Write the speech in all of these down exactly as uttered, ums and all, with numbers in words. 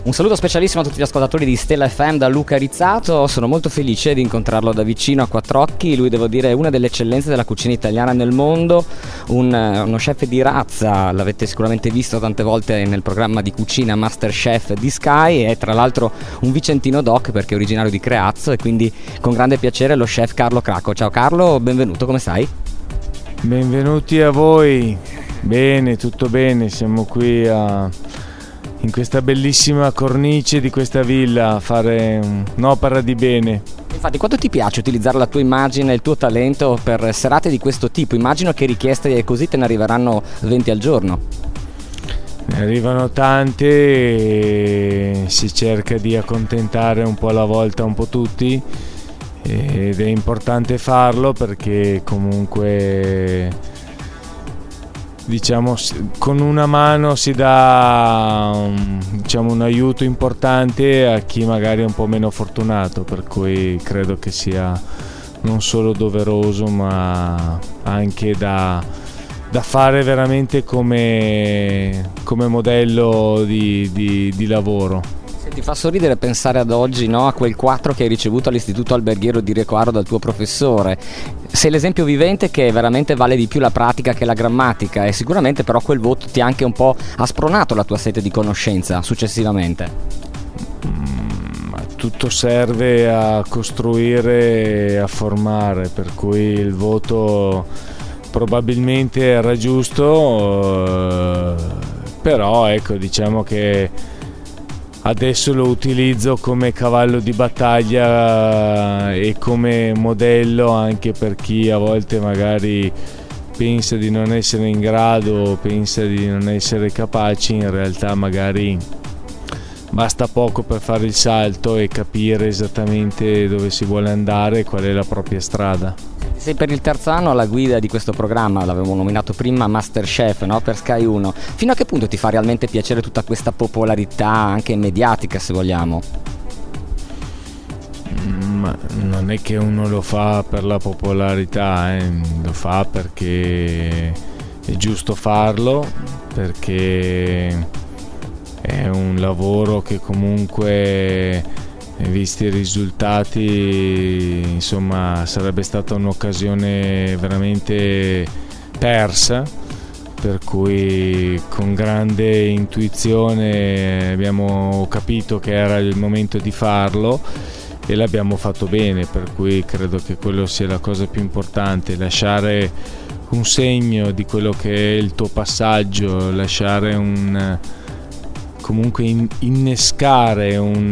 Un saluto specialissimo a tutti gli ascoltatori di Stella F M da Luca Rizzato. Sono molto felice di incontrarlo da vicino a quattro occhi. Lui, devo dire, è una delle eccellenze della cucina italiana nel mondo, un, uno chef di razza. L'avete sicuramente visto tante volte nel programma di cucina Masterchef di Sky, e tra l'altro un vicentino doc perché è originario di Creazzo, e quindi con grande piacere lo chef Carlo Cracco. Ciao Carlo, benvenuto, come stai? Benvenuti a voi. Bene, tutto bene, siamo qui a... in questa bellissima cornice di questa villa a fare un'opera di bene. Infatti, quanto ti piace utilizzare la tua immagine e il tuo talento per serate di questo tipo? Immagino che richieste così te ne arriveranno venti al giorno. Ne arrivano tante e si cerca di accontentare un po' alla volta un po' tutti, ed è importante farlo perché comunque, diciamo, con una mano si dà un, diciamo, un aiuto importante a chi magari è un po' meno fortunato, per cui credo che sia non solo doveroso ma anche da, da fare veramente come, come modello di, di, di lavoro. Ti fa sorridere pensare ad oggi, no? A quel quattro che hai ricevuto all'Istituto Alberghiero di Recoaro dal tuo professore. Sei l'esempio vivente che veramente vale di più la pratica che la grammatica, e sicuramente però quel voto ti ha anche un po' aspronato la tua sete di conoscenza successivamente. Mm, tutto serve a costruire e a formare, per cui il voto probabilmente era giusto, eh, però ecco, diciamo che adesso lo utilizzo come cavallo di battaglia e come modello anche per chi a volte magari pensa di non essere in grado, pensa di non essere capaci. In realtà magari basta poco per fare il salto e capire esattamente dove si vuole andare e qual è la propria strada. Sei per il terzo anno alla guida di questo programma, l'avevo nominato prima Masterchef, no? Per Sky uno. Fino a che punto ti fa realmente piacere tutta questa popolarità, anche mediatica se vogliamo? Ma non è che uno lo fa per la popolarità, eh? Lo fa perché è giusto farlo, perché è un lavoro che comunque, visti i risultati, insomma, sarebbe stata un'occasione veramente persa, per cui con grande intuizione abbiamo capito che era il momento di farlo e l'abbiamo fatto bene, per cui credo che quello sia la cosa più importante: lasciare un segno di quello che è il tuo passaggio, lasciare un comunque in, innescare un,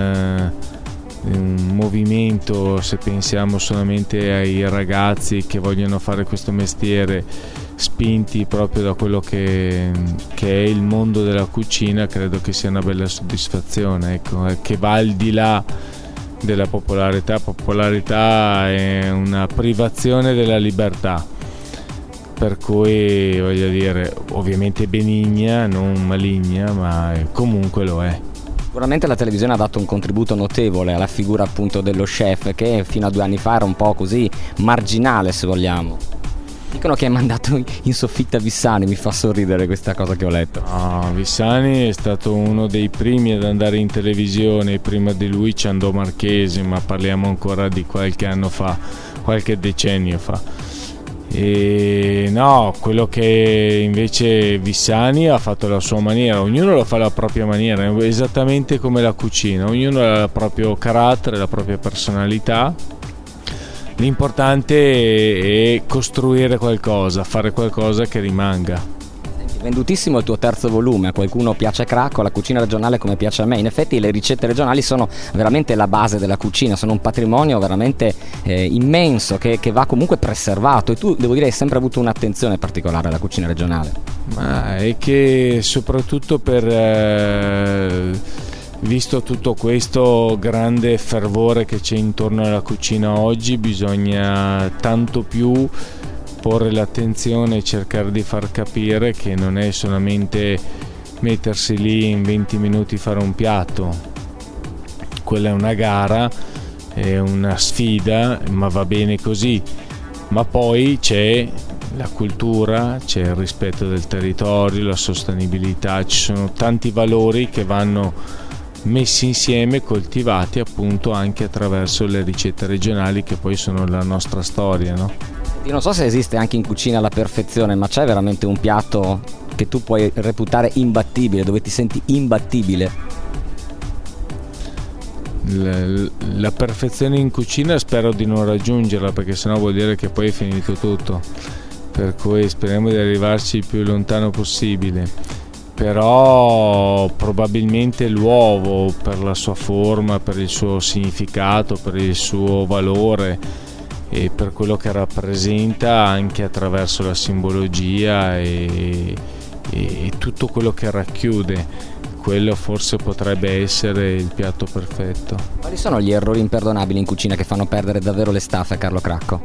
uh, un movimento. Se pensiamo solamente ai ragazzi che vogliono fare questo mestiere, spinti proprio da quello che, che è il mondo della cucina, credo che sia una bella soddisfazione, ecco, che va al di là della popolarità. Popolarità è una privazione della libertà, per cui voglio dire, ovviamente benigna, non maligna, ma comunque lo è. Sicuramente la televisione ha dato un contributo notevole alla figura appunto dello chef, che fino a due anni fa era un po' così marginale, se vogliamo. Dicono che hai mandato in soffitta Vissani, mi fa sorridere questa cosa che ho letto. No, Vissani è stato uno dei primi ad andare in televisione, prima di lui Ciandò Marchesi, ma parliamo ancora di qualche anno fa, qualche decennio fa. E no, quello che invece Vissani ha fatto alla sua maniera, ognuno lo fa alla propria maniera, esattamente come la cucina, ognuno ha il proprio carattere, la propria personalità. L'importante è costruire qualcosa, fare qualcosa che rimanga. Vendutissimo il tuo terzo volume. A qualcuno piace Cracco, la cucina regionale come piace a me. In effetti le ricette regionali sono veramente la base della cucina, sono un patrimonio veramente eh, immenso che, che va comunque preservato, e tu, devo dire, hai sempre avuto un'attenzione particolare alla cucina regionale. Ma è che soprattutto per eh, visto tutto questo grande fervore che c'è intorno alla cucina oggi, bisogna tanto più porre l'attenzione e cercare di far capire che non è solamente mettersi lì in venti minuti fare un piatto. Quella è una gara, è una sfida, ma va bene così. Ma poi c'è la cultura, c'è il rispetto del territorio, la sostenibilità, ci sono tanti valori che vanno messi insieme, coltivati appunto anche attraverso le ricette regionali che poi sono la nostra storia, no? Io non so se esiste anche in cucina la perfezione, ma c'è veramente un piatto che tu puoi reputare imbattibile, dove ti senti imbattibile? La, la perfezione in cucina spero di non raggiungerla, perché sennò vuol dire che poi è finito tutto, per cui speriamo di arrivarci il più lontano possibile. Però probabilmente l'uovo, per la sua forma, per il suo significato, per il suo valore e per quello che rappresenta anche attraverso la simbologia e, e, e tutto quello che racchiude, quello forse potrebbe essere il piatto perfetto. Quali sono gli errori imperdonabili in cucina che fanno perdere davvero le staffe a Carlo Cracco?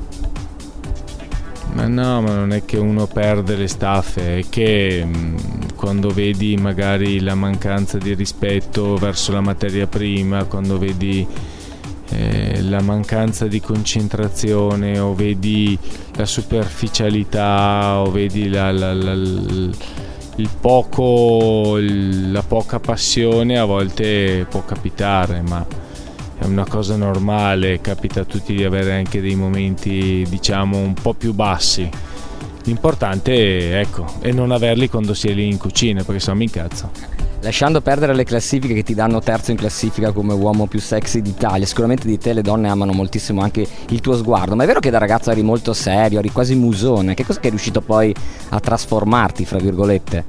Ma no, ma non è che uno perde le staffe, è che mh, quando vedi magari la mancanza di rispetto verso la materia prima, quando vedi eh, la mancanza di concentrazione, o vedi la superficialità, o vedi la, la, la, la il poco, la poca passione, a volte può capitare, ma è una cosa normale, capita a tutti di avere anche dei momenti, diciamo, un po' più bassi. L'importante, ecco, è non averli quando si è lì in cucina, perché sennò mi incazzo. Lasciando perdere le classifiche che ti danno terzo in classifica come uomo più sexy d'Italia, sicuramente di te le donne amano moltissimo anche il tuo sguardo, ma è vero che da ragazzo eri molto serio, eri quasi musone, che cosa che è riuscito poi a trasformarti, fra virgolette?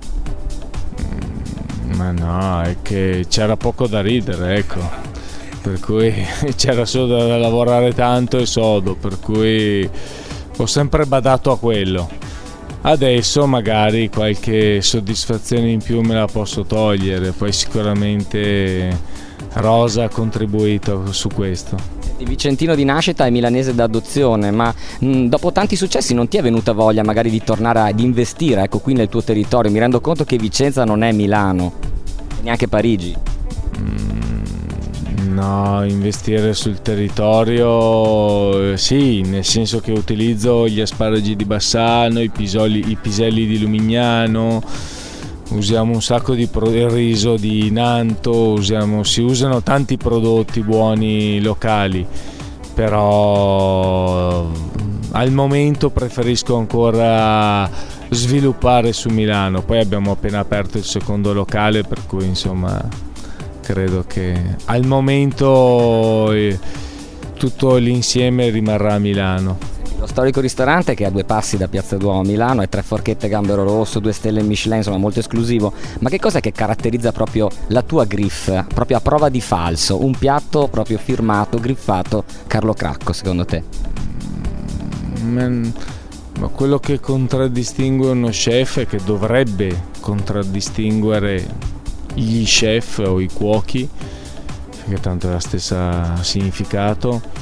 Ma no, è che c'era poco da ridere, ecco, per cui c'era solo da lavorare tanto e sodo, per cui ho sempre badato a quello. Adesso magari qualche soddisfazione in più me la posso togliere, poi sicuramente Rosa ha contribuito su questo. Vicentino di nascita e milanese d'adozione, ma mh, dopo tanti successi non ti è venuta voglia magari di tornare ad investire, ecco, qui nel tuo territorio? Mi rendo conto che Vicenza non è Milano, neanche Parigi. Mm, no, investire sul territorio eh, sì, nel senso che utilizzo gli asparagi di Bassano, i, pisoli, i piselli di Lumignano, usiamo un sacco di pro- il riso di Nanto, usiamo, si usano tanti prodotti buoni locali, però al momento preferisco ancora sviluppare su Milano. Poi abbiamo appena aperto il secondo locale, per cui insomma credo che al momento eh, tutto l'insieme rimarrà a Milano. Lo storico ristorante, che è a due passi da Piazza Duomo a Milano, è tre forchette Gambero Rosso, due stelle Michelin, insomma molto esclusivo. Ma che cosa che caratterizza proprio la tua griffe, proprio a prova di falso, un piatto proprio firmato, griffato Carlo Cracco, secondo te? Ma, ma quello che contraddistingue uno chef e che dovrebbe contraddistinguere gli chef o i cuochi, che tanto è la stessa significato,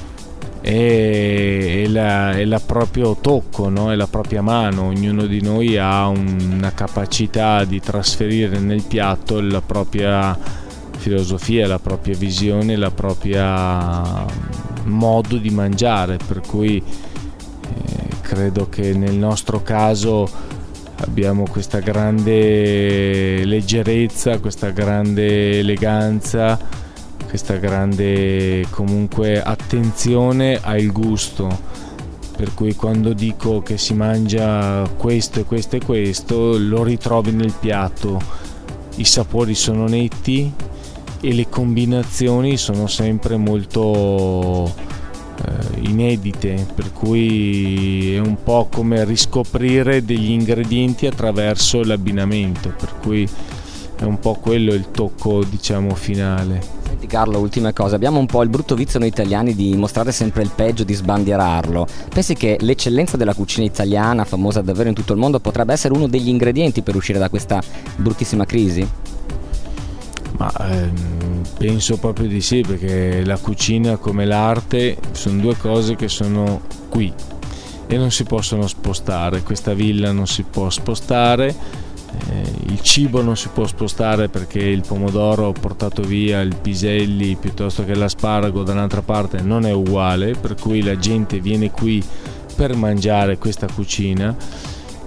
e la, la proprio tocco, no? È la propria mano. Ognuno di noi ha una capacità di trasferire nel piatto la propria filosofia, la propria visione, la propria modo di mangiare, per cui eh, credo che nel nostro caso abbiamo questa grande leggerezza, questa grande eleganza, questa grande comunque attenzione al gusto, per cui quando dico che si mangia questo e questo e questo lo ritrovi nel piatto. I sapori sono netti e le combinazioni sono sempre molto eh, inedite, per cui è un po' come riscoprire degli ingredienti attraverso l'abbinamento, per cui è un po' quello il tocco, diciamo, finale. Senti Carlo, ultima cosa, abbiamo un po' il brutto vizio noi italiani di mostrare sempre il peggio, di sbandierarlo. Pensi che l'eccellenza della cucina italiana, famosa davvero in tutto il mondo, potrebbe essere uno degli ingredienti per uscire da questa bruttissima crisi? Ma ehm, penso proprio di sì, perché la cucina come l'arte sono due cose che sono qui e non si possono spostare. Questa villa non si può spostare, eh, il cibo non si può spostare perché il pomodoro portato via, il piselli piuttosto che l'asparago da un'altra parte non è uguale, per cui la gente viene qui per mangiare questa cucina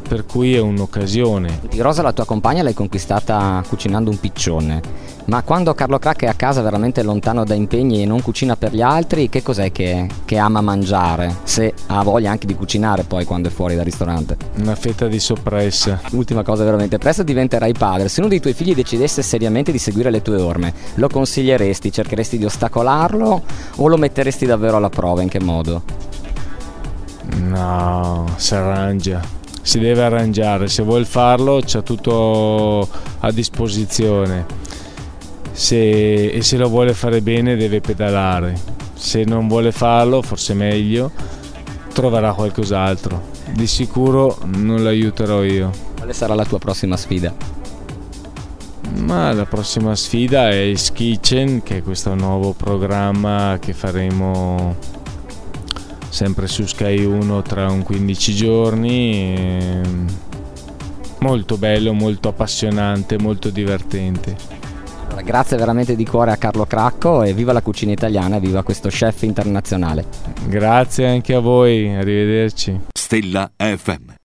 per cui è un'occasione. Di Rosa, la tua compagna, l'hai conquistata cucinando un piccione, ma quando Carlo Crack è a casa veramente lontano da impegni e non cucina per gli altri, che cos'è che, che ama mangiare? Se ha voglia anche di cucinare poi quando è fuori dal ristorante. Una fetta di soppressa. Ultima cosa veramente, presto diventerai padre, se uno dei tuoi figli decidesse seriamente di seguire le tue orme, lo consiglieresti? Cercheresti di ostacolarlo o lo metteresti davvero alla prova? In che modo? No, si arrangia. Si deve arrangiare, se vuol farlo c'ha tutto a disposizione, se, e se lo vuole fare bene deve pedalare, se non vuole farlo forse meglio, troverà qualcos'altro, di sicuro non l'aiuterò io. Quale sarà la tua prossima sfida? Ma la prossima sfida è Hell's Kitchen, che è questo nuovo programma che faremo sempre su Sky uno tra un quindici giorni, molto bello, molto appassionante, molto divertente. Allora, grazie veramente di cuore a Carlo Cracco e viva la cucina italiana e viva questo chef internazionale. Grazie anche a voi, arrivederci. Stella F M.